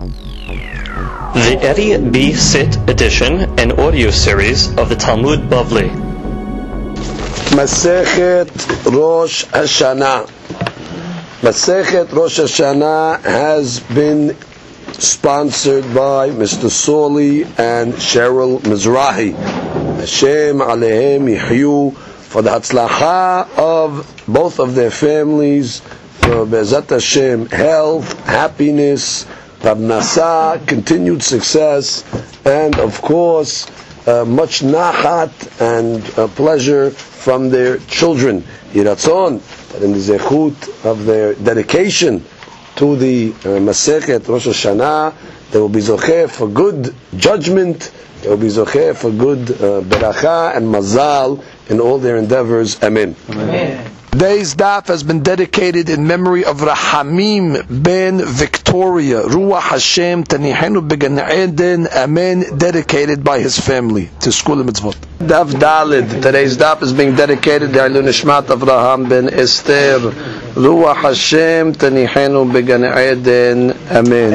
The Eddie B. Sit edition and audio series of the Talmud Bavli. Masechet Rosh Hashanah. Masechet Rosh Hashanah has been sponsored by Mr. Soli and Cheryl Mizrahi. Hashem Alehem Yihyu, for the Hatzlacha of both of their families, for Be'ezat Hashem, health, happiness, Parnasa, continued success, and of course much nachat and pleasure from their children. Yiratzon, that in the zechut of their dedication to the Masechet Rosh Hashanah, they will be zocheh for good judgment, they will be zocheh for good beracha and mazal in all their endeavors. Amen. Amen. Today's daf has been dedicated in memory of Rahamim ben Victoria, Ruach Hashem Tanihenu Began Eden, Amen, dedicated by his family to School of Mitzvot. Daf Dalid. Today's daf is being dedicated to Ilun Nishmat Avraham ben Esther, Ruach Hashem Tanihenu Began Eden, Amen.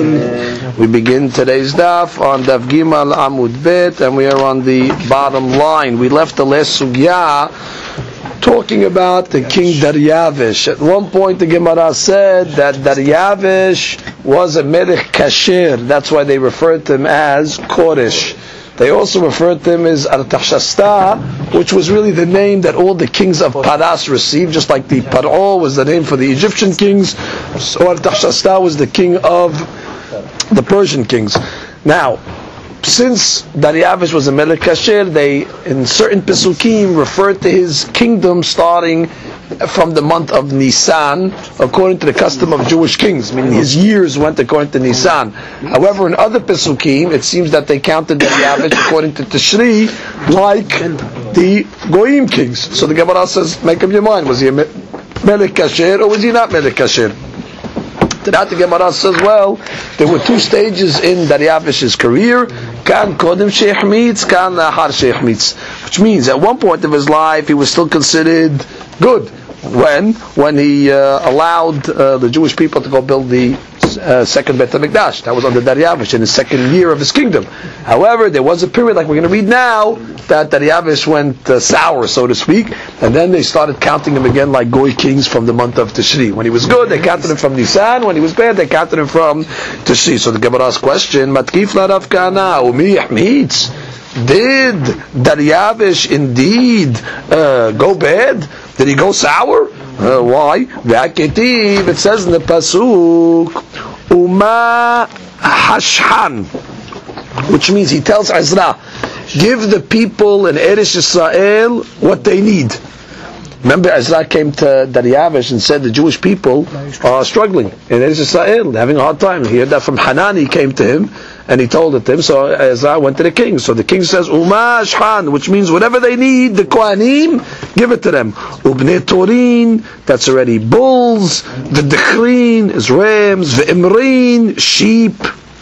Amen. We begin today's daf on Daf Gimal Amud Bet, and we are on the bottom line. We left the last sugya talking about the king Daryavish. At one point the Gemara said that Daryavish was a Melech Kasher. That's why they referred to him as Koresh. They also referred to him as Artashasta, which was really the name that all the kings of Paras received, just like the Paro was the name for the Egyptian kings, so Artashasta was the king of the Persian kings. Now, since Daryavish was a Melech Kasher, they, in certain Pesukim, referred to his kingdom starting from the month of Nisan, according to the custom of Jewish kings, meaning his years went according to Nisan. However, in other Pesukim, it seems that they counted Daryavish according to Tishri, like the Goyim kings. So the Gemara says, make up your mind, was he a Melech Kasher or was he not Melech Kasher? That the Gemara says, well, there were two stages in Daryavish's career, kan kodem sheichmitz, kan lahar sheichmitz, which means at one point of his life he was still considered good. When he allowed the Jewish people to go build the second Beit HaMikdash. That was under Daryavish in his second year of his kingdom. However, there was a period, like we're going to read now, that Daryavish went sour, so to speak, and then they started counting him again like Goy kings from the month of Tishri. When he was good, they counted him from Nisan. When he was bad, they counted him from Tishri. So the Gemara's question, Matkif la Rav Kana, umi yachmitz. Did Daryavish indeed go bad? Did he go sour? Why? It says in the pasuk, Uma Hashhan, which means he tells Ezra, give the people in Eretz Yisrael what they need. Remember, Ezra came to Daryavish and said the Jewish people are struggling in Eretz Yisrael, having a hard time. He heard that from Hanani, came to him, and he told it to him. So Ezra went to the king. So the king says, Uma Ashhan, which means whatever they need, the Kohanim, give it to them. Ubnei Torin, that's already bulls. The Dechrin is rams. The Imrin, sheep.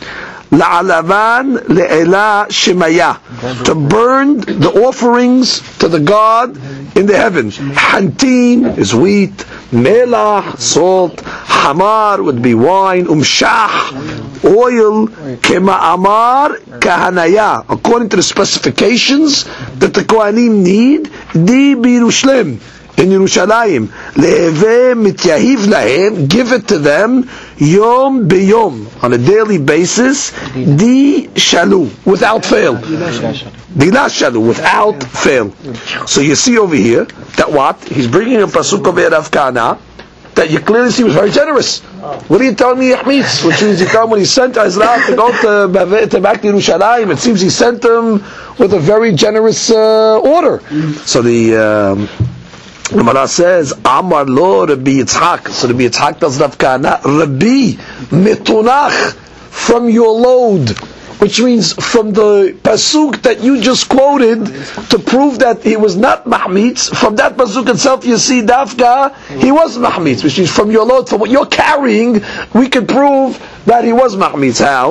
La'alavan le'ela shemaya, to burn the offerings to the God in the heavens. Hantin is wheat, melach, salt, hamar would be wine, umshach, oil, kema'amar, kahanaya, according to the specifications that the Kohanim need, di b'Yerushalayim, in Yerushalayim, le'eveh mityahiv lahem, give it to them, yom b'yom, on a daily basis, di shalu, without fail. Dila shalu, without fail. So you see over here, that what? He's bringing a pasuk of Rav Kana, that you clearly see he was very generous. What are you telling me, Yachmitz? Which means you tell him when he sent Ezra to go to back to Yerushalayim, it seems he sent him with a very generous order. So the Gemara says, Amar lo Rabbi Yitzhak. So Rabbi Yitzhak tells Rav Kana, Rabbi mitunach, from your load, which means from the pasuk that you just quoted to prove that he was not mahmitz. From that pasuk itself, you see dafka he was mahmitz, which means from your load, from what you're carrying, we can prove that he was mahmitz. How?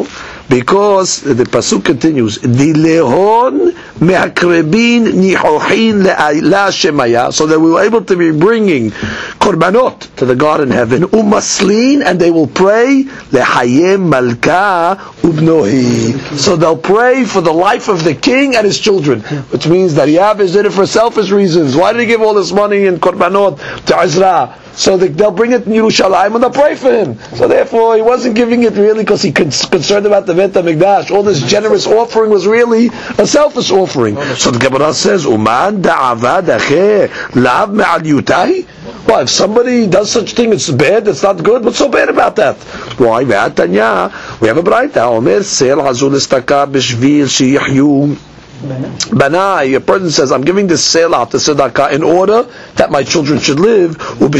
Because the pasuk continues, Dilehon me'akrebin nihohin le'ala shemaya, so that we were able to be bringing korbanot to the God in heaven, umaslin, and they will pray lehayem malka ubnohi. So they'll pray for the life of the king and his children, which means that Yavish did it for selfish reasons. Why did he give all this money in korbanot to Ezra? So they'll bring it in Yerushalayim and they'll pray for him. So therefore, he wasn't giving it really because he concerned about the Bet HaMikdash. All this generous offering was really a selfish offering. So the Gemara says, "Uman da'avad acher lav me'al yutahi." Well, if somebody does such thing, it's bad, it's not good. What's so bad about that? Why? We have a braita. Omer sel hazul istaka b'shvil sheyihyu. Banai, a person says, I'm giving this sale out to tzedakah in order that my children should live, and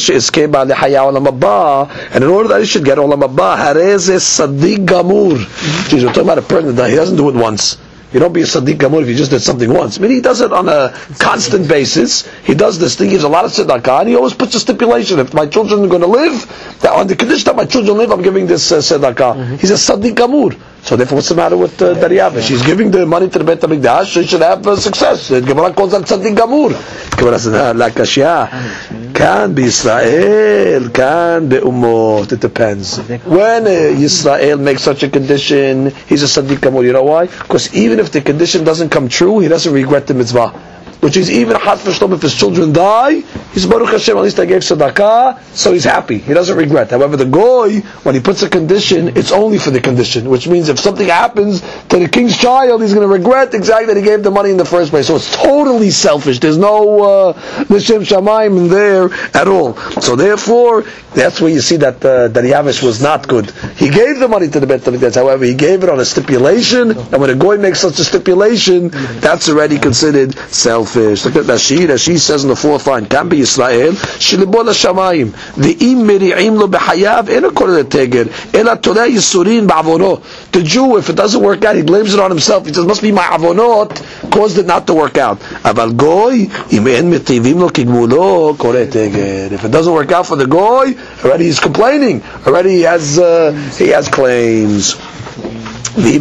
in order that he should get olam haba. Hareze sadiq gamur. Jeez, we're talking about a person that he doesn't do it once. You don't be a sadiq gamur if you just did something once. I mean, he does it on a constant basis. He does this thing, he gives a lot of tzedakah, and he always puts a stipulation. If my children are going to live, that on the condition that my children live, I'm giving this tzedakah. He's a sadiq gamur. So therefore, what's the matter with Daryavish? He's giving the money to the Bet HaMikdash, so he should have success. The Gemara calls that tzaddik gamur. The Gemara says, la kashya, kan b'Yisrael, kan be'umot. It depends. When Yisrael makes such a condition, he's a tzaddik gamur. You know why? Because even if the condition doesn't come true, he doesn't regret the mitzvah. Which is even Chas v'Shlom, if his children die, he's Baruch Hashem, at least I gave tzedakah, so he's happy. He doesn't regret. However, the goy, when he puts a condition, it's only for the condition. Which means if something happens to the king's child, he's going to regret exactly that he gave the money in the first place. So it's totally selfish. There's no Nishem Shamayim in there at all. So therefore, that's where you see that Daryavish was not good. He gave the money to the Bet HaMikdash. However, he gave it on a stipulation, and when a goy makes such a stipulation, that's already considered selfish. Look at Rashi. Rashi says in the fourth line, "Can be Yisrael shilibol hashamayim ve'im meri'im lo b'chayav ena koreh teger ela toreh yisurin ba'avono." The Jew, if it doesn't work out, he blames it on himself. He says, "Must be my avonot caused it not to work out." Aval goy im en mitivim lo kigmulo koreh teger. If it doesn't work out for the goy, already he's complaining. Already he has claims. We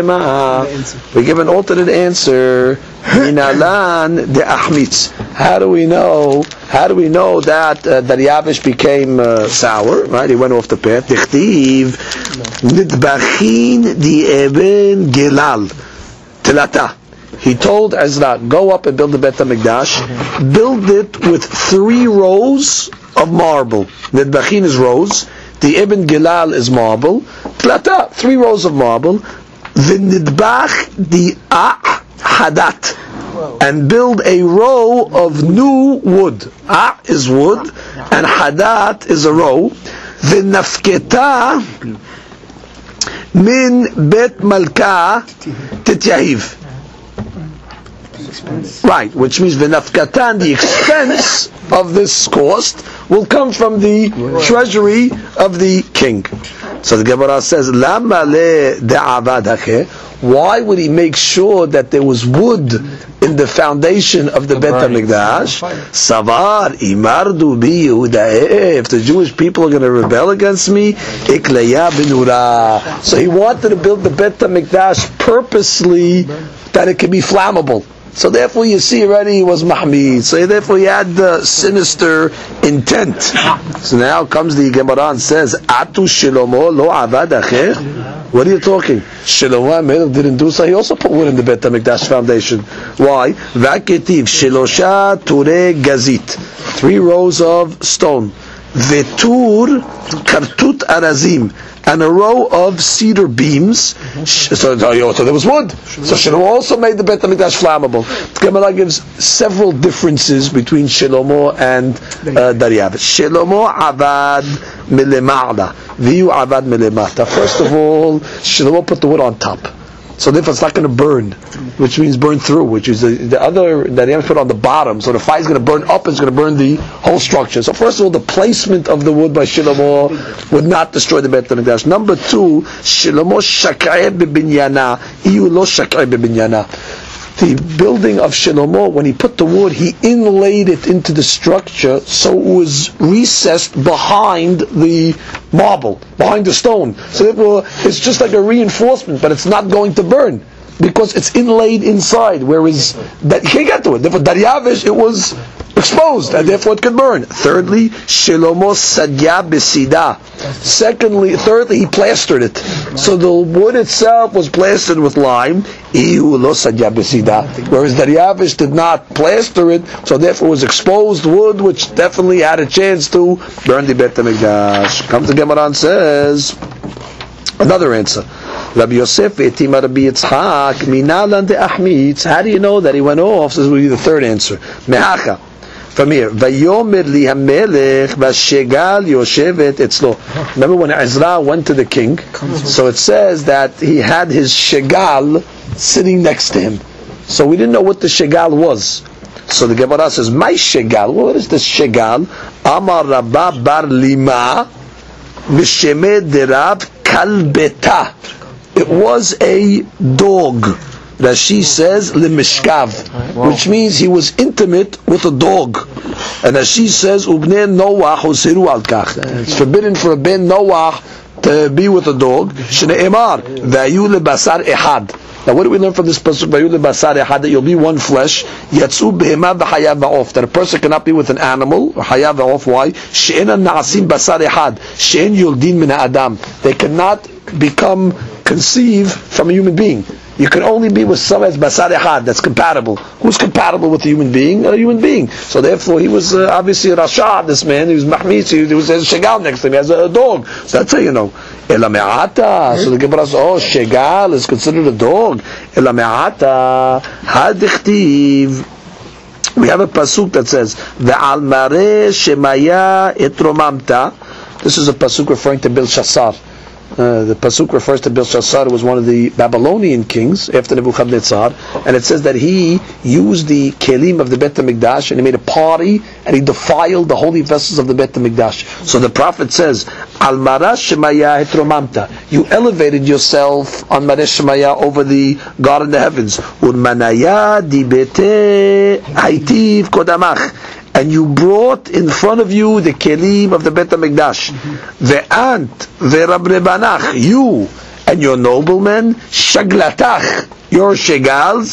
give an alternate answer. Minalan de achmitz. How do we know that Daryavish became sour? Right, he went off the path. Dichtiv nidbachin di eben gelal telata. He told Ezra, go up and build the Bet HaMikdash. Build it with 3 rows of marble. Nidbachin is rows. The Ibn Gilal is marble. Tlata, 3 rows of marble. V'nidbach di hadat. And build a row of new wood. Is wood, and hadat is a row. V'nafketa min bet malka tityahiv. Right, which means v'nafkatan, the expense of this cost will come from the treasury of the king. So the Gemara says, Lama le de'avad hache. Why would he make sure that there was wood in the foundation of the Bet HaMikdash? Savar imardu bi Yehuda. If the Jewish people are going to rebel against me, ikleya binura. So he wanted to build the Bet HaMikdash purposely that it can be flammable. So therefore you see already he was Mahmid. So therefore he had the sinister intent. So now comes the Gemara and says, Atu Shlomo lo avad acher. What are you talking? Shlomo didn't do so. He also put wood in the Bet HaMikdash foundation. Why? Vaketiv Shelosha Ture Gazit. 3 rows of stone. Vetur Kartut Arazim. And a row of cedar beams. So there was wood. So Shlomo also made the Bet HaMikdash flammable. The Gemara gives several differences between Shlomo and Daryavish. Shlomo avad milema'la, v'yu avad milemata. First of all, Shlomo put the wood on top. So therefore it's not going to burn, which means burn through, which is the other that he has put on the bottom. So the fire is going to burn up, it's going to burn the whole structure. So first of all, the placement of the wood by Shlomo would not destroy the Bet HaMikdash. Number 2, Shlomo shak'eh bebinyana, iyu lo shak'eh bebinyana. the building of Shlomo, when he put the wood, he inlaid it into the structure so it was recessed behind the marble, behind the stone. So therefore, it's just like a reinforcement, but it's not going to burn because it's inlaid inside. Whereas that you can't get to it. Therefore, Daryavish, it was exposed, and therefore it could burn. Thirdly, Shlomo sadya besida. Thirdly, he plastered it. So the wood itself was plastered with lime. Whereas Daryavish did not plaster it, so therefore it was exposed wood, which definitely had a chance to burn the Beit HaMikdash. Comes the Gemara and says another answer. Rabbi Yosef etima Rabbi Yitzchak minalan de achmitz. How do you know that he went off? This will be the third answer. Mehacha. From here, Vayomer li hamelech vashegal yoshevet etzlo. Remember when Ezra went to the king? So it says that he had his shegal sitting next to him. So we didn't know what the shegal was. So the Gemara says, "My shegal. What is this shegal? Amar Rabba bar lima mishemed derab kalbeta." It was a dog. Rashi says lemishkav, which means he was intimate with a dog. And Rashi says ubnei Noach usiru al kach. It's forbidden for a ben Noach to be with a dog. Shneimar vayu lebasar ehad. Now, what do we learn from this pasuk? Vayu lebasar ehad, that you'll be one flesh. Yatsu behema v'chayav va'of, that a person cannot be with an animal. Chayav va'of. Why? She'ena na'asim basar ehad. She'en yuldin min ha'adam. They cannot become conceived from a human being. You can only be with someone that's basar echad, that's compatible. Who's compatible with a human being? A human being. So therefore, he was obviously Rasha, this man. He was Mahmis. He was a shegal next to him. He has a dog. So that's how you know. Ela me'ata. So the Gemara says, oh, shegal is considered a dog. Ela me'ata hadichtiv. We have a pasuk that says, ve'al mareh shemaya etromamta. This is a pasuk referring to Belshazzar. The pasuk refers to Belshazzar, who was one of the Babylonian kings after Nebuchadnezzar, and it says that he used the kelim of the Beit HaMikdash and he made a party and he defiled the holy vessels of the Beit HaMikdash. So the prophet says, Al marash shemaya etromamta. You elevated yourself on marash shemaya over the God in the heavens. Urmanaya dibete haitiv kodamach. And you brought in front of you the kelim of the Beit HaMikdash. Ve'ant ve'rabrebanach, you and your noblemen, shaglatach, your shegals,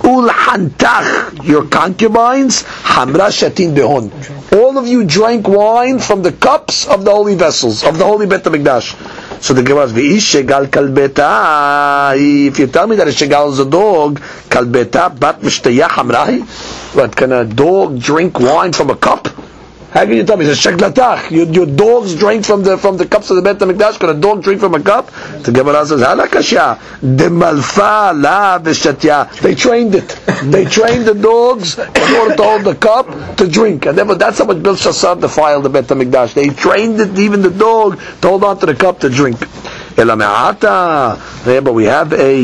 ulhantach, your concubines, hamra shatin behon. All of you drank wine from the cups of the holy vessels, of the holy Beit HaMikdash. So the Gemara says, shegal kalbeta. If you tell me that a shegal is a dog, kalbeta bat mishtayah hamrahi. But can a dog drink wine from a cup? How can you tell me? It's a shaglatach. Your dogs drink from the cups of the Beit HaMikdash. Can a dog drink from a cup? The Gemara says, halakasha demalfa la v'shatya. They trained it. They trained the dogs in order to hold the cup to drink. And therefore, that's how much Belshazzar defiled the Beit HaMikdash. They trained it, even the dog, to hold on to the cup to drink. Ela me'ata. But we have a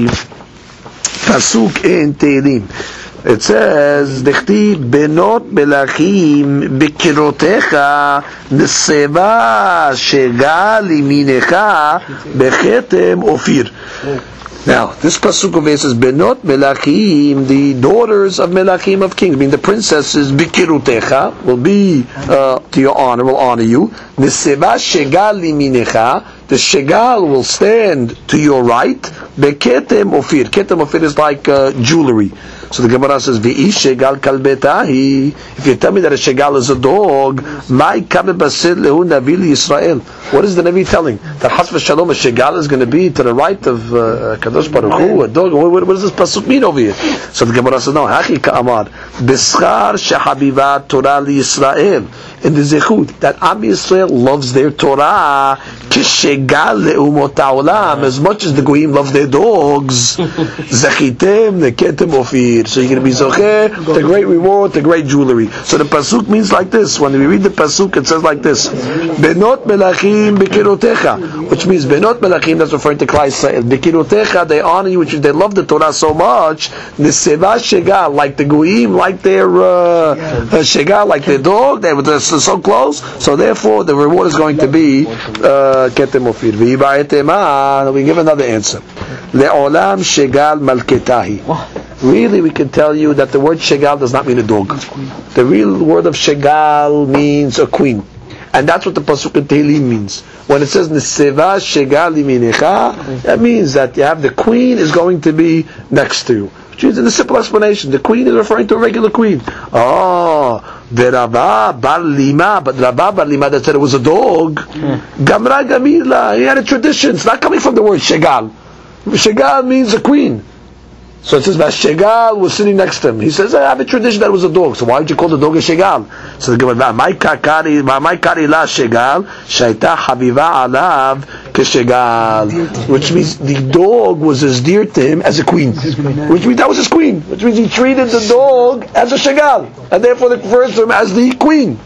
pasuk in Tehillim. It says, "Dechti benot melachim bekirotecha neseva shegal iminecha bechetem ofir." Now, this pasuk over here says, "Benot melachim," the daughters of melachim, of kings, meaning the princesses, bekirotecha, will be to your honor, will honor you. Neseva shegal iminecha, the shegal will stand to your right. Beketem ofir. Ketem ofir is like jewelry. So the Gemara says, "V'ish shegal kalbetahi." If you tell me that a shegal is a dog, my kabe basid lehu navi Yisrael. What is the Navi telling? That Has v'Shalom a shegal is going to be to the right of Kadosh Baruch Hu, a dog. What does this pasuk mean over here? So the Gemara says, "No, hachi ka'amar b'schar shehabiva Torah liYisrael." In the Zechut, that Am Yisrael loves their Torah, kishegal le'umot ha'olam, as much as the Goyim love their dogs. Zechitem neketem ofir. So you're going to be zocher, the great reward, the great jewelry. So the pasuk means like this. When we read the pasuk, it says like this: Benot melachim bekirotecha, which means Benot melachim, that's referring to Klal Yisrael. Bekirotecha, they honor you, which is they love the Torah so much. Neseva shegal, like the Goyim, like their shegal, like their dog, they were so close. So therefore, the reward is going to be ketem ofir. We give another answer. Le'olam shegal malketahi. really we can tell you that the word shegal does not mean a dog. The real word of shegal means a queen. And that's what the pasuk in Tehillim means. When it says Neseva shegal liminecha, that means that you have the queen is going to be next to you. Which means, in a simple explanation, the queen is referring to a regular queen. Oh, the Rabba Bar Lima, but Rabba Bar Lima that said it was a dog. Gamra Gamila, he had a tradition. It's not coming from the word shegal. Shegal means a queen. So it says that Shegal was sitting next to him. He says, I have a tradition that it was a dog. So why did you call the dog a Shegal? So the Gemara, my kari la Shegal, shaita habiva alav keshegal. Which means the dog was as dear to him as a queen. Which means that was his queen. Which means he treated the dog as a Shegal. And therefore it refers to him as the queen.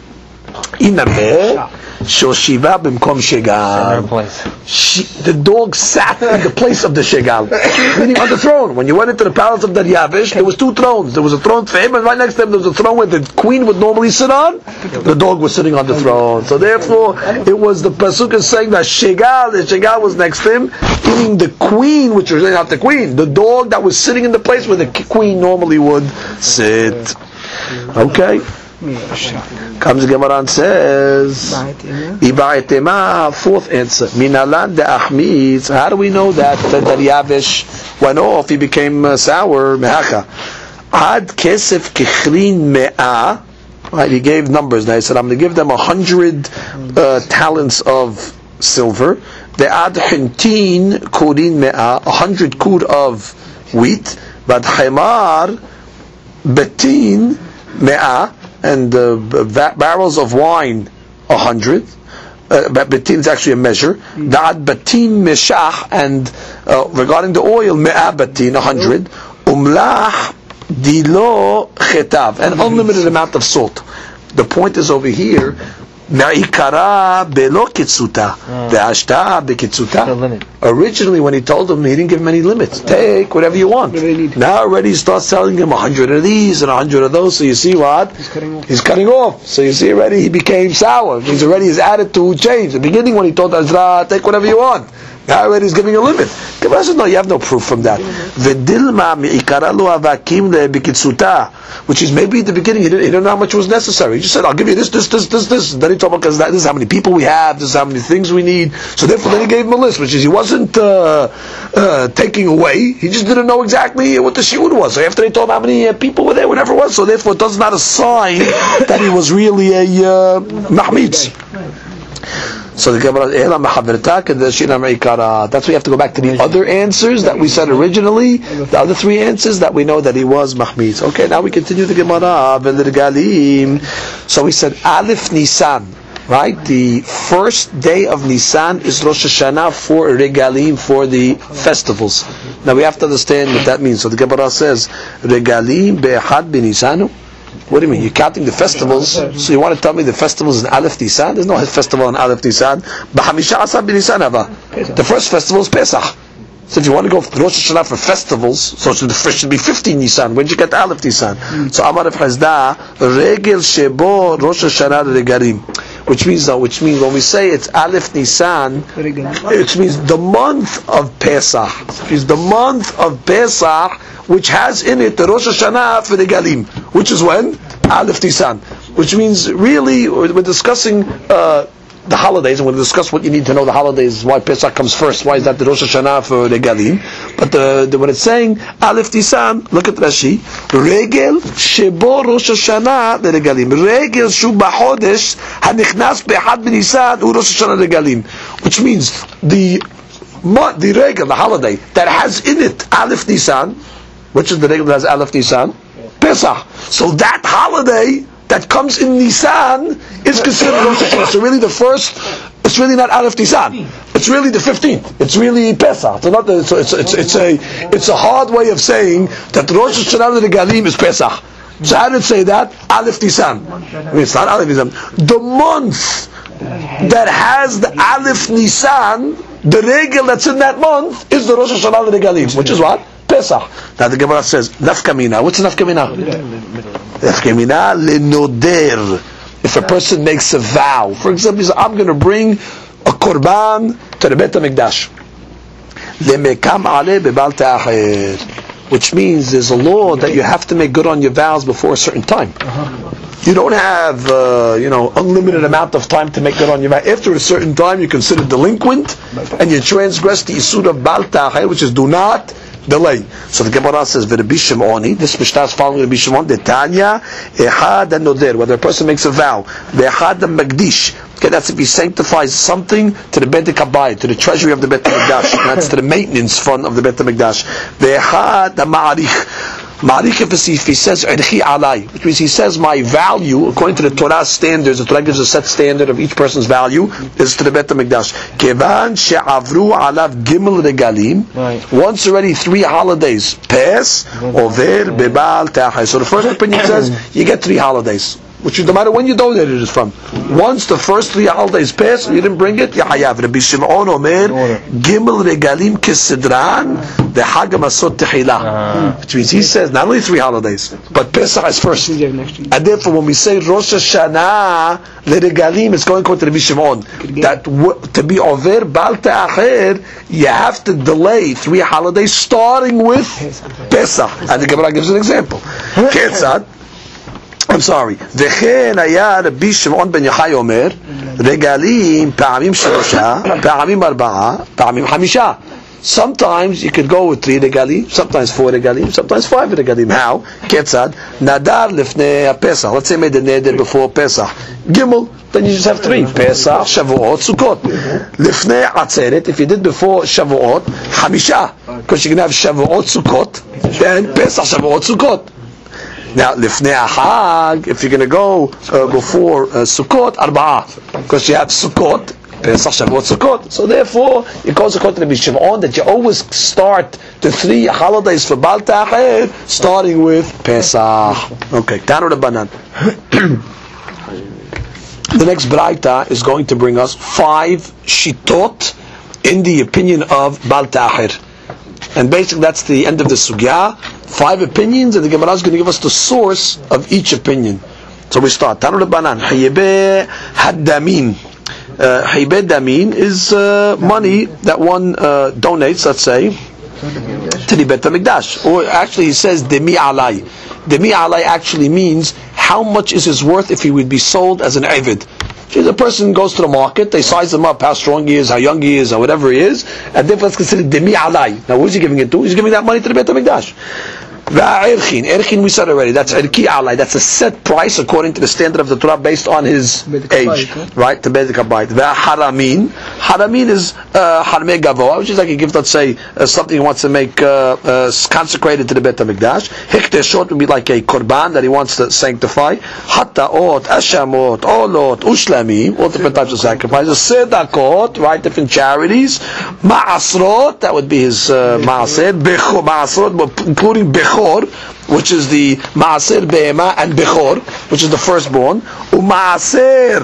Shoshiva b'mkom shegal. The dog sat in the place of the shegal, meaning on the throne. When you went into the palace of Daryavish, there was two thrones. There was a throne for him, and right next to him there was a throne where the queen would normally sit on. The dog was sitting on the throne. So therefore, it was the pasuk is saying that shegal, the shegal was next to him, meaning the queen, which was really not the queen, the dog that was sitting in the place where the queen normally would sit. Okay. Comes the Gemara and says, fourth answer. Minalan de Achmitz. How do we know that Daryavish went off? He became sour. Mehacha. Ad kesef kichlin me'ah. Right, he gave numbers. Now he said, I'm going to give them 100 talents of silver. The ad hintin kurin me'ah. 100 kud of wheat. But haimar betin me'ah. And barrels of wine 100. Betin is actually a measure. Da'ad batin meshach, and regarding the oil, me'ah batin 100. Umlah dilo chetav, an unlimited amount of salt. The point is over here. Na'ikara belo kitsuta, ve'ashta bekitsuta. Originally, when he told him, he didn't give him any limits. Take whatever you want. Now already he starts telling him 100 of these and 100 of those. So you see what? He's cutting off. So you see already he became sour. He's already his attitude changed. The beginning when he told Ezra, take whatever you want. Now already he's giving a limit. Gemara says, no, you have no proof from that. Which is maybe at the beginning he didn't know how much was necessary. He just said, I'll give you this. Then he told him, because this is how many people we have, this is how many things we need. So therefore then he gave him a list, which is he wasn't taking away. He just didn't know exactly what the shiur was. So after he told him how many people were there, whatever it was, so therefore it does not a sign that he was really a mahmitz. So the Gemara, that's why you have to go back to the other answers that we said originally, the other three answers that we know that he was mahmitz. Okay, now we continue the Gemara. So we said Aleph Nisan, right? The first day of Nisan is Rosh Hashanah for regalim, for the festivals. Now we have to understand what that means. So the Gemara says, regalim be'echad b'Nisanu. What do you mean? You're counting the festivals, so you want to tell me the festivals in Aleph Nisan? There's no festival in Aleph Nisan. The first festival is Pesach. So if you want to go to Rosh Hashanah for festivals, so it should be 15 Nisan. When did you get Aleph Nisan? So Amar Rav Chazda, Regel Shebo Rosh Hashanah Regalim. Which means when we say it's Aleph Nisan, it means the month of Pesach. It means the month of Pesach, which has in it the Rosh Hashanah for the Galim, which is when? Aleph Nisan. Which means really, we're discussing the holidays, and we'll discuss what you need to know the holidays, why Pesach comes first, why is that the Rosh Hashanah for the Galim. But when it's saying Aleph Nisan, look at Rashi, Regel Shebo Rosh Hashanah the Galim. Regel Shu B'Chodesh Hanichnas Be'Echad B'Nisan U Rosh Hashanah Galim. Which means the regel, the holiday, that has in it Aleph Nisan, which is the regel that has Aleph Nisan? Pesach. So that holiday that comes in Nisan is considered Rosh Hashanah. So really the first, it's really not Aleph Nisan. It's really the 15th. It's really Pesach. It's a hard way of saying that the Rosh Hashanah Regalim is Pesach. So how did it say that? Aleph Nisan. I mean, it's not Aleph Nisan. The month that has the Aleph Nisan, the regel that's in that month is the Rosh Hashanah Regalim, which is what? Pesach. Now the Gemara says, Nafkamina. What's Nafkamina? Nafkamina lenoder. If a person makes a vow, for example, he says, I'm going to bring a korban to the Beit HaMikdash. Lemekam ale bebal ta'acher. which means there's a law that you have to make good on your vows before a certain time. You don't have, unlimited amount of time to make good on your vow. After a certain time, you're considered delinquent, and you transgress the Isur of Bal Ta'achir, which is do not delay. So the Gemara says, "V'Rabbi Shimoni." This Mishnah is following Rabbi Shimon. The Tanya Ehad Noder, whether a person makes a vow, Ve'Ehad Magdish. Okay, that's if he sanctifies something to the Beit HaKabayit, to the treasury of the Beit HaMikdash. That's to the maintenance fund of the Beit HaMikdash. Ve'Ehad Ma'arich. Ma'arich if he says Erchi Alai, which means he says my value, according to the Torah standards, the Torah gives a set standard of each person's value, is to the Beit HaMikdash. Kevan she'avru alav gimel regalim. Once already 3 holidays pass, over bebal ta'achir. So the first opinion says you get 3 holidays, which no matter when you donated it from. Once the first 3 holidays pass, you didn't bring it, you hayav. Rabbi Shimon omer, gimel regalim kisidran, the Hag HaMasot Tehillah. Which means he says not only 3 holidays, but Pesach is first. And therefore when we say Rosh Hashanah, the regalim is going according to Rabbi Shimon. That to be over Bal Ta'achir, you have to delay 3 holidays starting with Pesach. And the Gemara gives an example. Ketzad, I'm sorry. V'chen haya Rabbi Shimon ben Yochai omer, regalim pa'amim 3, pa'amim 4, pa'amim 5. Sometimes you could go with 3 regalim, sometimes 4 regalim, sometimes 5 regalim. How? Ketzad, nadar lifnei Pesach. Let's say you made the neder before Pesach. Gimel, then you just have 3. Pesach, Shavuot, Sukkot. Lifnei Atzeret, if you did before Shavuot, 5. Because you can have Shavuot, Sukkot, then Pesach, Shavuot, Sukkot. Now, lifnei Hag, if you're going to go before Sukkot, 4. Because you have Sukkot, Pesach, Shavuot, Sukkot. So therefore, it goes according to Rabbi Shimon that you always start the 3 holidays for Bal Ta'achir, starting with Pesach. Okay, Tanu Rabbanan. The next Braita is going to bring us 5 shitot in the opinion of Bal Ta'achir. And basically that's the end of the sugya. 5 opinions, and the Gemara is going to give us the source of each opinion. So we start. Tanu Rabbanan. Hayyibeh Haddamin. Haybed Damin is money that one donates, let's say, to the Beit HaMikdash. Or actually he says Demi Alai. Demi Alai actually means how much is his worth if he would be sold as an Eved. The person goes to the market, they size him up, how strong he is, how young he is, or whatever he is, and therefore it's considered Demi Alai. Now who is he giving it to? He's giving that money to the Beit HaMikdash. Erchin we said already, that's Erki Alai, that's a set price according to the standard of the Torah based on his age, right, to Beit HaKabayit. Haramin is Harmei Gavoa, which is like a gift, let's say, something he wants to make consecrated to the Beit HaMikdash. Hikteshot would be like a korban that he wants to sanctify. Hattaot, Ashamot, Olot, Ushlamim, all different types of sacrifices. Sedakot, right, different charities. Ma'asrot, that would be his Ma'aser. Ma'asrot, including Bechor, which is the Maaser Be'ema, and Bechor, which is the firstborn. Umaaser,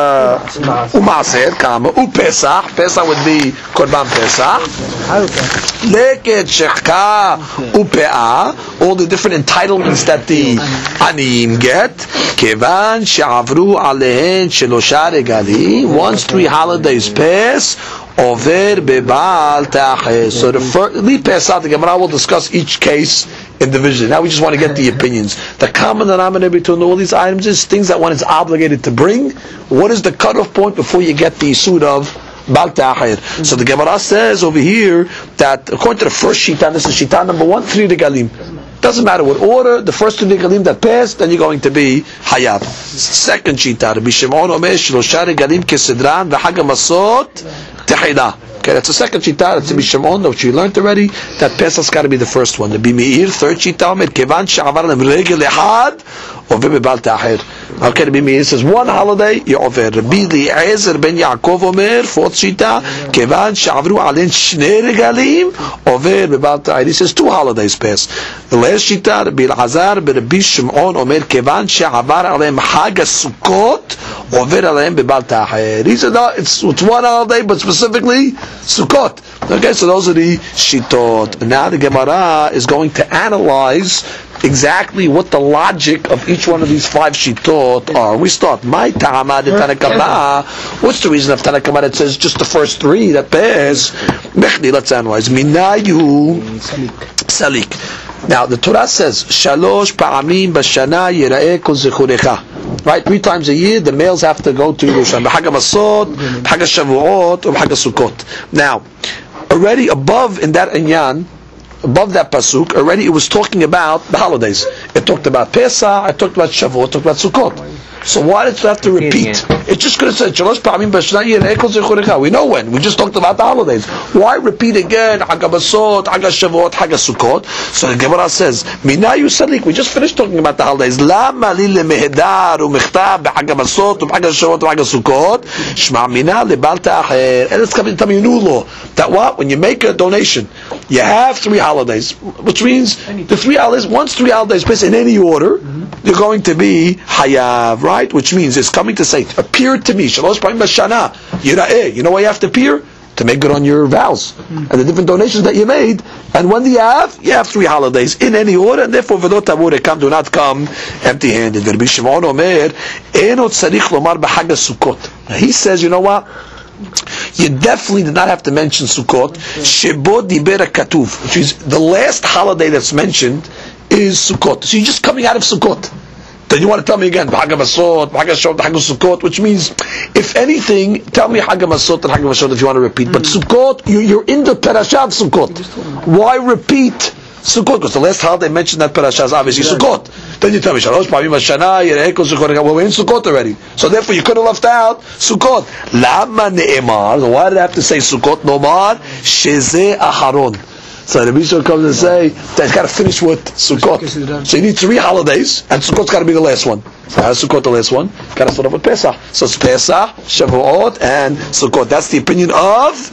Pesach. Pesach would be Korban Pesach. Leket Shechka, Upe'ah, all the different entitlements that the Aniyim get. Kevan She'avru Alehen Shelosha Regalim. Once 3 holidays pass, over bebal ta'achir. So the first Pesach, the Gemara will discuss each case individually. Now we just want to get the opinions. The common denominator between all these items is things that one is obligated to bring. What is the cutoff point before you get the issue of Bal Ta'achir? So the Gemara says over here that according to the first shita, this is shita number 1, 3 regalim. Doesn't matter what order, the first 2 regalim that pass, then you're going to be hayav. Second shita, Rabbi Shimon omer shlosha regalim kesidran v'Hag HaMasot Tehillah. Okay, that's the second shita. That's Rabbi Shimon, which we learned already. That Pesach's got to be the first one. The Meir, third shita, omer kevan she'avar lem regel ehad over bebal ta'achir. Okay, Rabbi Meir says 1 holiday you're over. Rabbi Eliezer ben Yaakov omer, fourth shita, kevan she'avru alen shnei regalim over bebal ta'achir. He says 2 holidays pass. The last shita, Rabbi Elazar ben Rabbi Shimon omer kevan she'avar alem Hag HaSukkot over alem bebal ta'achir. He said no, it's 1 holiday, but specifically Sukkot. Okay, so those are the shitot. Now the Gemara is going to analyze exactly what the logic of each one of these 5 shitot are. We start. My ta'ama de Tanakama. What's the reason of Tanakama that says just the first 3 that pass? Let's analyze. Minayu Salik. Now the Torah says, Shalosh pa'amim b'shana yira'eh kol zechurecha. Right, 3 times a year the males have to go to Yerushalayim. B'Chag HaMasot, B'Chag HaShavuot, or B'Chag HaSukkot. Now, already above in that inyan, above that pasuk, already it was talking about the holidays. It talked about Pesach, it talked about Shavuot, it talked about Sukkot. So why did it have to repeat? It just could have said, Shalosh pa'amim b'shana yira'eh kol zechurecha. We know when. We just talked about the holidays. Why repeat again? B'Chag HaMasot, B'Chag HaShavuot, B'Chag HaSukkot. So the Gemara says, Mina Yusadik, we just finished talking about the holidays. Lama li lemehedar u'mechtab b'Chag HaMasot u'B'Chag HaShavuot u'B'Chag HaSukkot shma mina lebal ta'acher. And it's coming to tell me a new law. That what? When you make a donation, you have 3 holidays, which means the 3 holidays, once 3 holidays placed in any order, you're going to be hayav, right? Which means it's coming to say, appear to me, Shalosh pa'amim b'shana yira'eh. You know why you have to appear? To make good on your vows and the different donations that you made. And when do you have? You have 3 holidays in any order, and therefore v'lo tavur come, do not come empty-handed. Rabbi Shimon Omer, eno tzarich lomar b'Chag HaSukkot. He says, you know what? You definitely did not have to mention Sukkot. Shebo diber katuv, which is the last holiday that's mentioned is Sukkot. So you're just coming out of Sukkot. Then you want to tell me again, B'Chag HaMasot, B'Chag HaShavuot, B'Chag HaSukkot, which means, if anything, tell me B'Chag HaMasot and B'Chag HaShavuot if you want to repeat. But Sukkot, you're in the parasha of Sukkot. Why repeat Sukkot? Because the last holiday mentioned that parasha is obviously Sukkot. Then you tell me, Shalosh pa'amim b'shana yira'eh kol zechurecha. Well, we're in Sukkot already. So therefore you could have left out Sukkot. Lama ne'emar. So why did I have to say Sukkot? Nomar shezeh aharon. So the Mishnah comes and say that it's got to finish with Sukkot. So you need 3 holidays, and Sukkot's got to be the last one. So how's Sukkot the last one? Got to start off with Pesach. So it's Pesach, Shavuot, and Sukkot. That's the opinion of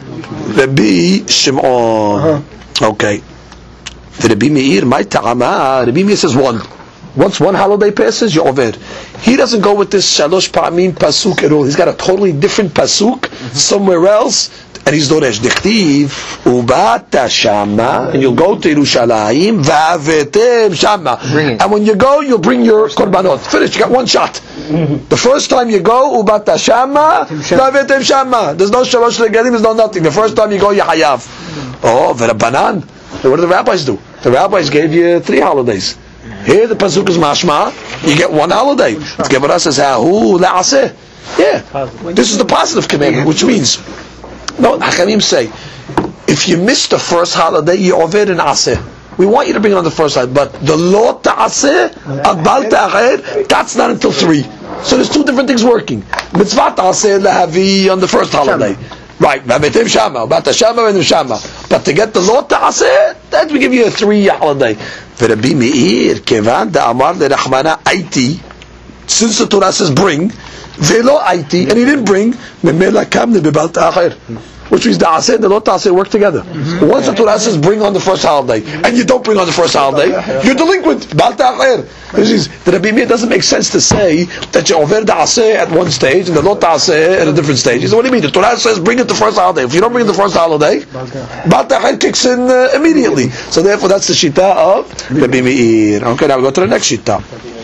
Rabbi Shimon. Okay. The Rabbi Meir, my ta'ama. Rabbi Meir says 1. Once 1 holiday passes, you're over. He doesn't go with this Shalosh pa'amim pasuk at all. He's got a totally different pasuk somewhere else. And he's doresh dichtiv ubata shama, and you'll go to Yerushalayim vavetem shama. And when you go, you'll bring your korbanot. Finish. You got 1 shot. The first time you go, ubata shama vavetem shama. There's no shalosh legalim. There's no nothing. The first time you go, you hayav. Oh, v'rabbanan. What do the rabbis do? The rabbis gave you 3 holidays. Here the pasuk is mashma. You get 1 holiday. The Gemara says hahu la'aseh. Yeah, this is the positive commandment, which means. No, Hachamim say, if you miss the first holiday, you over in aseh. We want you to bring it on the first holiday, but the lo ta'aseh, abal ta'acher, that's not until 3. So there's 2 different things working. Mitzvah ta'aseh lahavi on the first holiday. Right, vavetem shama, bata shama and shama. But to get the lo ta'aseh, that we give you a 3 holiday. V'Rabbi Meir, kevan da'amar le'rachmana aiti, since the Torah says bring, Velo aiti, and he didn't bring memela kamne bebal ta'acher, which means the aseh and the lo ta'aseh work together. Once the Torah says bring on the first holiday, and you don't bring on the first holiday, you're delinquent. Bal ta'acher. The Rabbi Meir doesn't make sense to say that you over the aseh at one stage and the lo ta'aseh at a different stage. He said, what do you mean? The Torah says bring it the first holiday. If you don't bring the first holiday, bal ta'acher kicks in immediately. So therefore, that's the shita of Rabbi Meir. Okay, now we go to the next shita.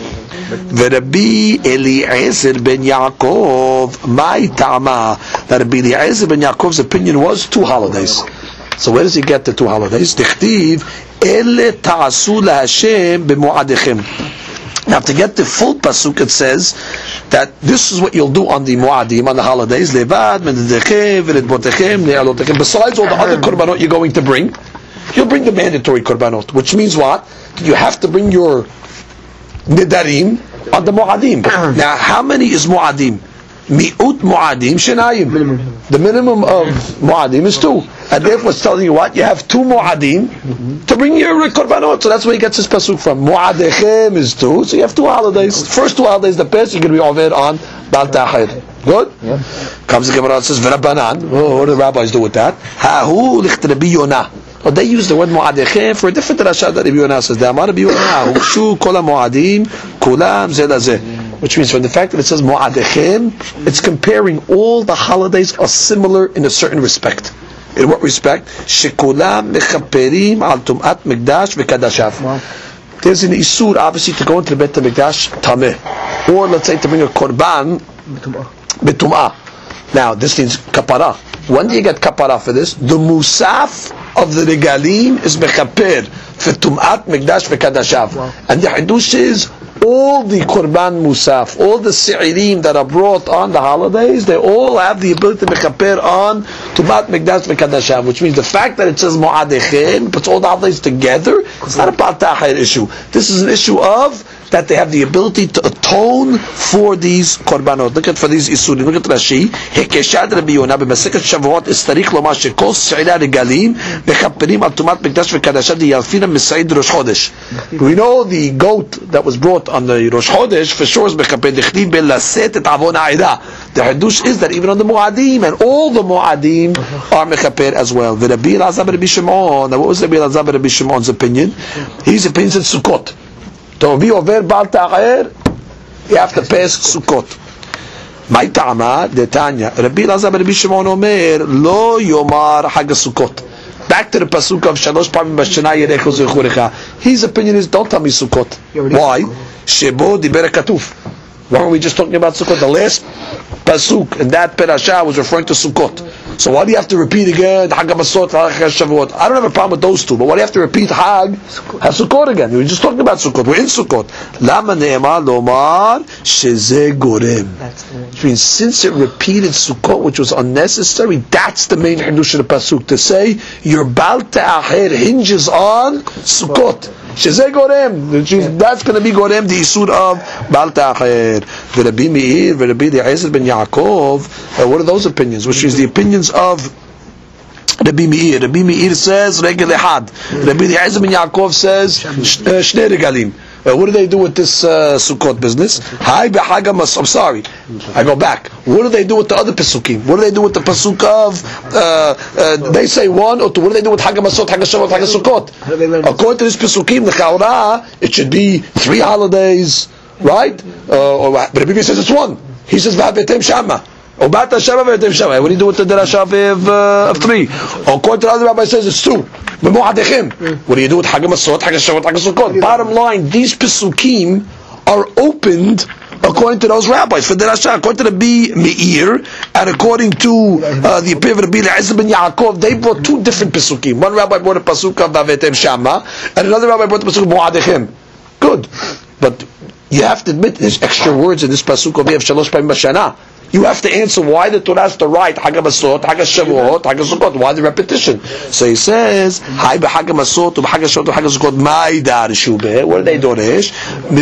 Rabbi Eliezer ben Yaakov, my ta'ama. That Rabbi Eliezer ben Yaakov's opinion was 2 holidays. So where does he get the 2 holidays? Dichtiv ele ta'asu laHashem b'mu'adechem. Now to get the full pasuk, it says that this is what you'll do on the mu'adim, on the holidays. Levad menedechem v'redbotechem le'alotechem. Besides all the other korbanot you're going to bring, you'll bring the mandatory korbanot, which means what? You have to bring your nidarim on the mu'adim. Now, how many is mu'adim? Mi'ut mu'adim shenayim. The minimum of mu'adim is 2. And therefore it's telling you what? You have 2 mu'adim to bring your korbanot. So that's where he gets his pasuk from. Mu'adechem is 2. So you have 2 holidays. First 2 holidays, the best, you're going to be over on Bal Ta'acher. Good? Yeah. Comes the Gemara and says, V'rabbanan. What do the rabbis do with that? Hahu licht Rabbi Yonah. Well, they use the word mu'adechem for a different rasha that Rabbi Yonah says. Rabbi Yonah, Hushu kol mu'adim, kulam zeh lazeh. Which means from the fact that it says mu'adechem, it's comparing all the holidays are similar in a certain respect. In what respect? Shekulam mechaperim al tum'at mikdash v'kadashav. There's an isur, obviously, to go into the Beit HaMikdash tameh, or let's say to bring a korban betum'ah. Now, this means kapara. When do you get kapara for this? The musaf of the regalim is mechaper for Tum'at Mikdash v'Kadashav. And the Hidush is all the Korban Musaf, all the Se'irim that are brought on the holidays, they all have the ability to mechaper on Tum'at Mikdash v'Kadashav, which means the fact that it says Mu'adechin, puts all the holidays together, it's not a Baal Ta'achir issue. This is an issue of that they have the ability to atone for these korbanot. Look at for these isurim. Look at Rashi. Hekeshad Rabbi Yonah b'Masechet Shavuot istarich lomar shekol se'ira regalim mechaperim al tumat mikdash v'kadashad yalfina misayid Rosh Chodesh. We know the goat that was brought on the Rosh Chodesh for sure is mechaper dechtiv belaset et avon ha'ida. The hadush is that even on the Mu'adim and all the Mu'adim are mechaper as well. V'Rabbi Elazar Rabbi Shimon. Now what was Rabbi Elazar Rabbi Shimon's opinion? His opinion is Sukkot. To be over Baal Ta'achir, you have to pass Sukkot. My Ta'ama, the Tanya, Rabbi Elazar Rabbi Shimon Omer, Lo Yomar Hag Sukkot. Back to the pasuk of Shalosh Pamim Bashana Yerecho Zechurecha. His opinion is, don't tell me Sukkot. Why? Shebo Diber Katuf. Why are we just talking about Sukkot? The last pasuk in that parasha was referring to Sukkot. So why do you have to repeat again Hag HaMasot, Hag HaShavuot? I don't have a problem with those two, but why do you have to repeat Hag HaSukkot again? We were just talking about Sukkot. We're in Sukkot. Lama ne'emar lomar sheze gorem. Which means since it repeated Sukkot, which was unnecessary, that's the main Hidush of the pasuk, to say your Baal Ta'achir hinges on Sukkot. Sheze gorem. That's going to be gorem, the isur of Baal Ta'achir. V'Rabbi Meir, V'Rabbi Eliezer ben Yaakov. What are those opinions? Which is the opinions of Rabbi Meir. Rabbi Meir says regel ehad. Rabbi Eliezer ben Yaakov says shnei regalim. What do they do with this Sukkot business? I'm sorry, I go back. What do they do with the other Pesukim? What do they do with the Pasuk of, they say one or two. What do they do with Hag HaMasot, Hag HaShavuot, Hag HaSukkot? According to this Pesukim, the Chaura, it should be 3 holidays, right? But the Bible says it's one. He says, V'havetem Shama. What do you do with the Derasha of 3? According to the other rabbi says it's 2. What do you do with Hag HaMasot, Hag HaShavuot, Hag HaSukkot? Bottom line, these Pesukim are opened according to those rabbis. For Derasha, according to the Meir, and according to the opinion of Rabbi Eliezer ben Yaakov, they brought 2 different Pesukim. One rabbi brought a Pasuk of V'havetem Shama, and another rabbi brought the Pasuk of Mu'adechin. Good. But you have to admit there's extra words in this Pasuk of Shalosh Pamim Bashana. You have to answer why the Torah has to write Hag HaMasot, Hag HaShavuot, Hag HaSukkot. Why the repetition? So he says, Hai b'Hag HaMasot, b'Hag HaShavuot, Hag HaSukkot, Mai darshu beh. What do they doresh?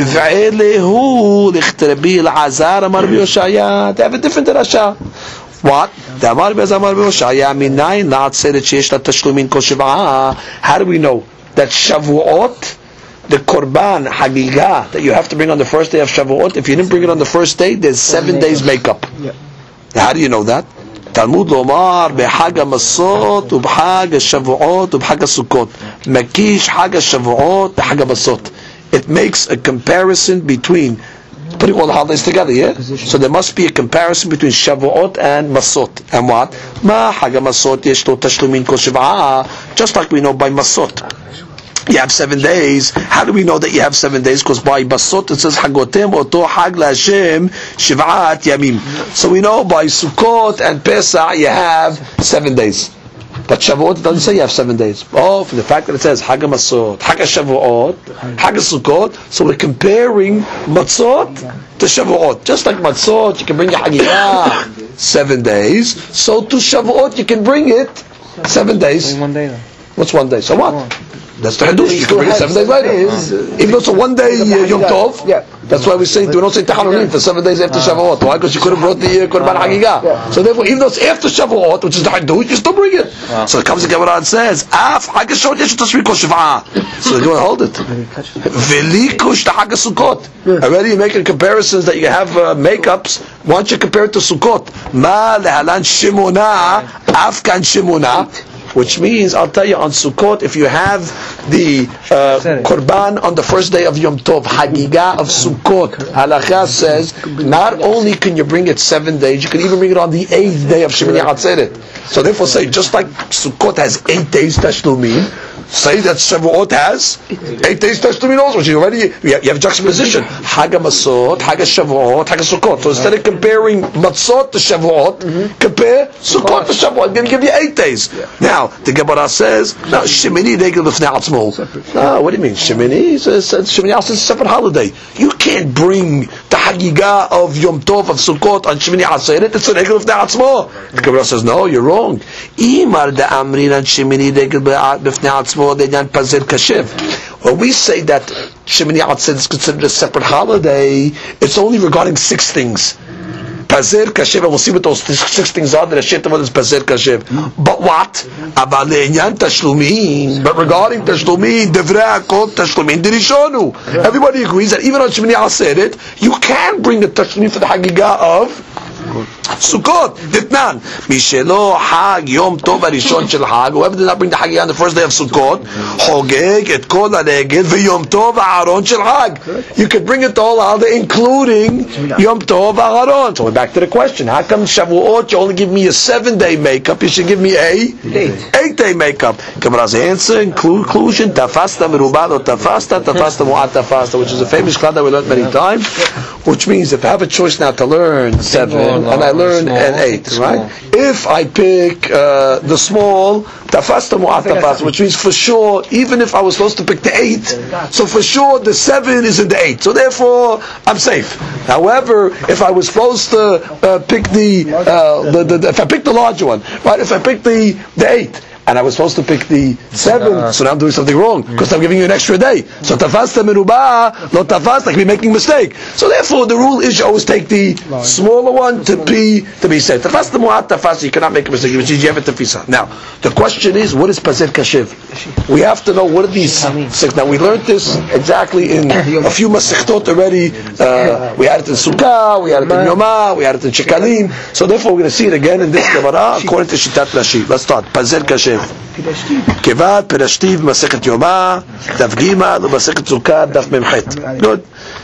Miv'elehu lich'Rabbi Elazar Amar B'Yoshaya. They have a different Rasha. What? Amar B'Yoshaya minayin la'atzeret sheyesh la tashlumin kol shiv'ah. How do we know that Shavuot, the Korban Hagigah that you have to bring on the first day of Shavuot, if you didn't bring it on the first day, there's 7 days makeup. Yeah. How do you know that? Talmud Lomar b'Hag HaMasot u'b'Hag HaShavuot u'b'Hag HaSukkot Makish Hag HaShavuot b'Hag HaMasot. It makes a comparison between putting all the holidays together, yeah? So there must be a comparison between Shavuot and Masot. And what? Ma Hag HaMasot yesh lo tashlumin kol shiv'ah. Just like we know by Masot, you have 7 days. How do we know that you have 7 days? Because by Basot it says Hagotem Oto Hag LaHashem Shiv'at Yamim. So we know by Sukkot and Pesach you have 7 days. But Shavuot doesn't say you have 7 days. Oh, for the fact that it says Hag HaMasot, Hag HaShavuot, Hag HaSukkot, so we're comparing Matzot to Shavuot. Just like Matzot, you can bring your Hagigah 7 days. So to Shavuot you can bring it 7 days. 1 day then. What's 1 day? So what? That's the Hadush. You can bring it 7 days later. Even though it's a 1 day Yom Tov, that's why we don't say Tahanunim for 7 days after Shavuot. Why? Because you could have brought the Korban Hagigah. So therefore, even though it's after Shavuot, which is the Hadush, you still bring it. So it comes to Gemara and says, Af Hag HaShavuot yesh tashmi kol shiv'ah. So you want to hold it. Velikush to Hag HaSukkot. Already you're making comparisons that you have makeups. Why don't you compare it to Sukkot? Ma lehalan shimona, Af kan shimona. Which means, I'll tell you, on Sukkot, if you have the Korban on the first day of Yom Tov, Hagigah of Sukkot, Halakha says, not only can you bring it 7 days, you can even bring it on the 8th day of Shemini Atzeret. So therefore say, just like Sukkot has 8 days Tashlumin, say that Shavuot has 8 days Tashlumin also, which is already, you have juxtaposition. Hag HaMatzot, Hag HaShavuot, Hag HaSukkot. So instead of comparing Matzot to Shavuot, compare Sukkot to Shavuot. I'm going to give you 8 days. Now, the Gemara says, no, Shemini Regel B'fnei Atzmo. No, what do you mean? Shemini? Shemini Atzmo is a separate holiday. You can't bring the Hagigah of Yom Tov of Sukkot on Shemini Atzeret. It's a Regel B'fnei Atzmo. The Gemara says, no, you're wrong. Imar de Amrin and Shemini Regel B'fnei Atzmo, they don't Pazer Kashev. When we say that Shemini Atzeret is considered a separate holiday, it's only regarding 6 things. Pazer Kashev, and we'll see what those 6 things are. That Hashem is Pazer Kashev. But what? Avaleinyan Tashlumin. But regarding Tashlumin, Devrei Hakol Tashlumin Dirishonu. Everybody agrees that even on Shemini Atzeret, you can bring the Tashlumin for the Hagigah of Sukkot. Ditnan. Mishelo Hag Yom Tov Arishon Shel Hag. Whoever did not bring the Hagigah on the first day of Sukkot, Hogeg et Kol HaRegel v'Yom Tov Ha'aron Shel Hag. You could bring it to all holiday, including Yom Tov Ha'aron. So we're back to the question: how come Shavuot you only give me a 7-day makeup? You should give me a 8-day makeup. Gemara's answer, conclusion: Tafasta merubah lo tafasta, tafasta mu'at tafasta, which is a famous klal that we learned many times. Which means if I have a choice now to learn 7 and I learn an 8, right? If I pick the small, tafasta mu'at tafasta, which means for sure, even if I was supposed to pick the 8, so for sure the 7 is in the 8. So therefore, I'm safe. However, if I was supposed to pick if I picked the larger one, right? If I picked the 8, and I was supposed to pick the 7, so now I'm doing something wrong, because I'm giving you an extra day. So tafasta merubah, lo tafasta, I could be making a mistake. So therefore, the rule is you always take the smaller one to be safe. Tafasta mu'at tafasta, you cannot make a mistake, which is you have a tafisa. Now, the question is, what is Pazer Kashev? We have to know what are these 6. Now, we learned this exactly in a few Masechtot already. We had it in Sukkah, we had it in Yomah, we had it in Shekalim. So therefore, we're going to see it again in this Gemara, according to Shitat Rashi. Let's start. Pazer Kashev. Kevat Perashtiv Masechet Yomah Daf Gimel Masechet Sukkah Daf Memchet. Good.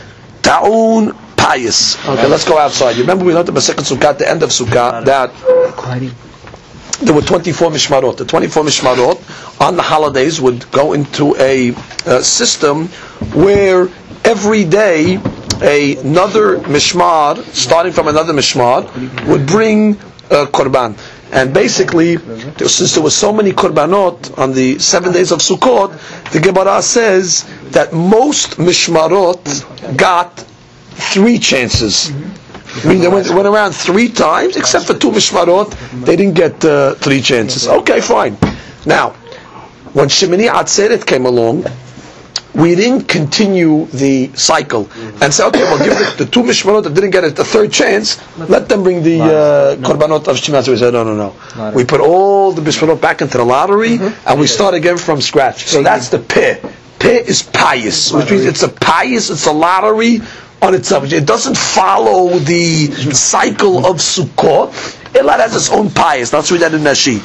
Ta'un pious. Okay, let's go outside. You remember we learned the Masechet Sukkah at the end of Sukkah that there were 24 mishmarot. The 24 mishmarot on the holidays would go into a system where every day another mishmar, starting from another mishmar, would bring korban. And basically, since there were so many korbanot on the 7 days of Sukkot, the Gemara says that most mishmarot got 3 chances. I mean, they went around 3 times, except for 2 mishmarot, they didn't get 3 chances. Okay, fine. Now, when Shemini Atzeret came along, we didn't continue the cycle and say, okay, well, give the 2 mishmarot that didn't get it the 3rd chance, let them bring the korbanot of Shemini Atzeret. We said, no. We put all the mishmarot back into the lottery, and we start again from scratch. So that's the peh. Peh is pious, which means it's a lottery on itself. It doesn't follow the cycle of Sukkot. It has its own pious. Let's read that in Nashi.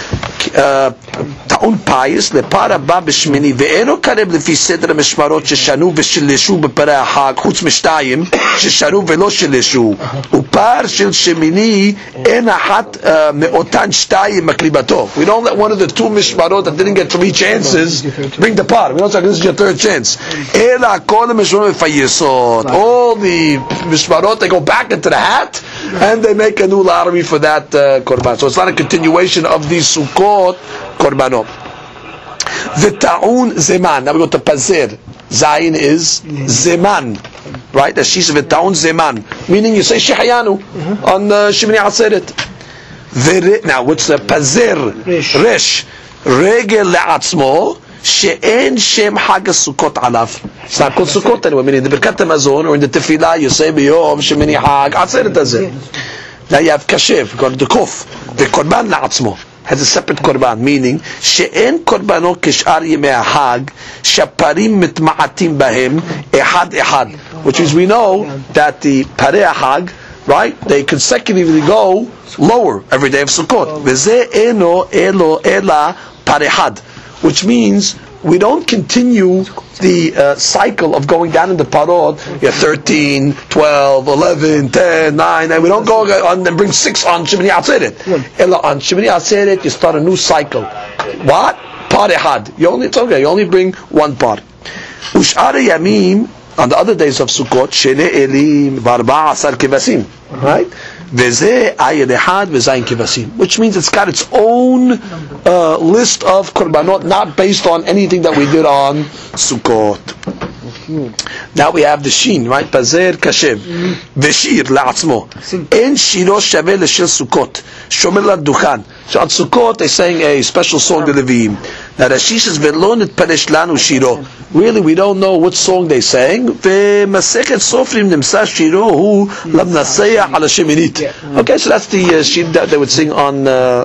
טעון פייס לפר הבא בשמיני ואינו קרב לפי סדר המשמרות ששנו ושלשו בפרי החג חוץ משתיים ששנו ולא שלשו ופר של שמיני אין אחת מאותן שתיים מקליבתו. We don't let one of the 2 משמרות that didn't get 3 chances bring the par. We don't say this is your 3rd chance. אלא כל המשמרות מפייסות. All the משמרות, they go back into the hat and they make a new lottery for that korban. So it's not a continuation of the Sukkot korbanot. V'ta'un zeman. Now we go to Pazer. Zayin is zeman, right? The she's v'ta'un zeman, meaning you say shehayanu on Shemini Atzeret. Now what's the Pazer? Resh regel le'atzmo she'en shem Hag Sukkot alav. It's not called Sukkot anyway. Meaning in the Birkat Hamazon or in the Tefillah you say b'yom Shemini Hag Atzeret azeh. Now you have kashev, got the kof, the korban le'atzmo has a separate korban, meaning she'en korbanot kishar yemei hag shaparim mitma'atim bahem ehad, which means we know that the parei hag, right, they consecutively go lower every day of Sukkot. V'zeh eno elo ela parehad, which means we don't continue the cycle of going down in the parod. You have 13, 12, 11, 10, 9, and we don't go on and bring 6 on Shemini Atzeret. On Shemini Atzeret, you start a new cycle. What? Par echad. It's okay. You only bring one par. Ush'ar yamim, on the other days of Sukkot, shene elim varba asar kivasim. Right? Veze ayin echad vezayin kivasim. Which means it's got its own list of korbanot, not based on anything that we did on Sukkot. Now we have the Shin, right? Pazer kashev. Veshir la'atzmo. En shiro shaveh l'shir Sukkot. Shomer l'duchan. So on Sukkot they sang a special song to the Levim. Now Rashi says ve'lo nitparesh lanu shiro. Really, we don't know what song they sang. Ve'masechet sofrim nimsa shiro hu lam naseyah ala sheminit. Okay, so that's the Shin that they would sing on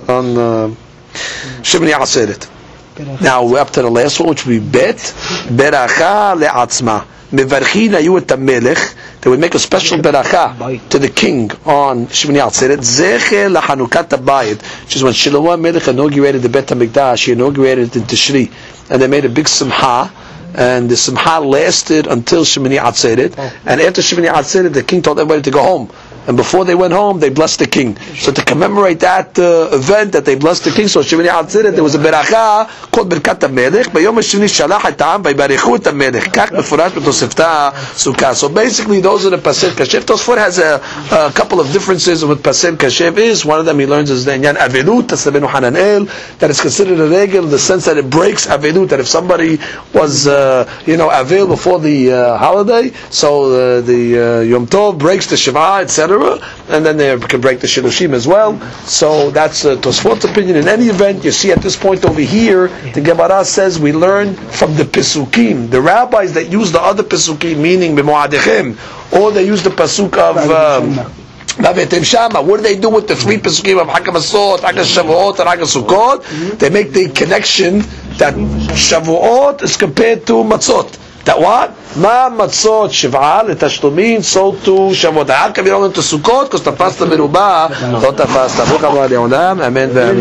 Shemini Aseret. Now we're up to the last one, which would be Bet Beracha le'atzma. Mevarchin ayu et hamelech. They would make a special beracha to the king on Shemini Atzeret. Zecher lachanukat habayit, which is when Shlomo Melech inaugurated the Bet HaMikdash. He inaugurated it in Tishri, and they made a big simcha. And the simcha lasted until Shemini Atzeret. And after Shemini Atzeret, the king told everybody to go home. And before they went home, they blessed the king. So to commemorate that event that they blessed the king, so Shemini Atzeret, there was a beracha called Birkat HaMelech. B'yom HaShemini shalach et ha'am v'yibarichu et HaMelech. Kach mefurash b'tosefta sukkah. So basically, those are the Pasel Kashev. Tosfot has a couple of differences with Pasel Kashev is. One of them he learns is the Inyan Avelut, that's the Benu Hananel, that is considered a regel in the sense that it breaks Avelut, that if somebody was, Avel before the holiday, so the Yom Tov breaks the Shiva, etc., and then they can break the Shilushim as well. So that's Tosfot's opinion. In any event, you see at this point over here, the Gemara says we learn from the Pesukim. The rabbis that use the other Pesukim, meaning B'mo'adechem, or they use the Pasuk of B'avetem Shama. What do they do with the three Pesukim of Hag HaMasot, Hag HaShavuot, and Hag HaSukkot? They make the connection that Shavuot is compared to Matzot. That what? Ma matzot shiv'ah letashlumin, so to Shavuot. How come you don't learn to Sukkot? Because tafasta merubah, not tafasta. Amen.